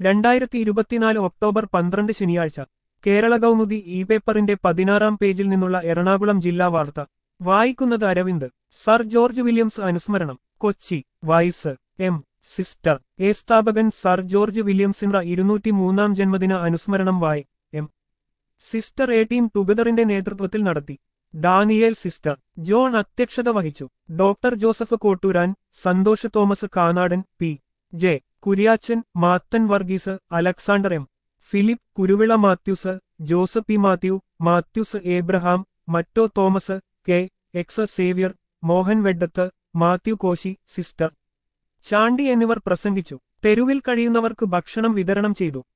2024 October 12 ശനിയാഴ്ച Kerala Kaumudi E പേപ്പറിന്റെ 16-ാം പേജിൽ നിന്നുള്ള എറണാകുളം ജില്ലാ വാർത്ത വായിക്കുന്നത് അരവിന്ദ്. സർ ജോർജ് വില്യംസ് അനുസ്മരണം കൊച്ചി. Y M. സിസ്റ്റർ എ സ്ഥാപകൻ സർ ജോർജ് വില്യംസിന്റെ 203-ാം ജന്മദിന അനുസ്മരണം വായ് എം. സിസ്റ്റർ എ ടീം ടുഗദറിന്റെ നേതൃത്വത്തിൽ നടത്തി. ഡാനിയേൽ സിസ്റ്റർ ജോൺ അധ്യക്ഷത വഹിച്ചു. Doctor Joseph Kotturan, Santhosh Thomas Kanadan, P. J. Kuryachan, Mathan Varghese, Alexander M. Philip, Kuruvilla Mathews, Joseph P Mathew, Mathews Abraham, Matto Thomas, K. X Xavier, Mohan Veddath, Mathew Koshy, സിസ്റ്റർ ചാണ്ടി എന്നിവർ പ്രസംഗിച്ചു. തെരുവിൽ കഴിയുന്നവർക്ക് ഭക്ഷണം വിതരണം ചെയ്തു.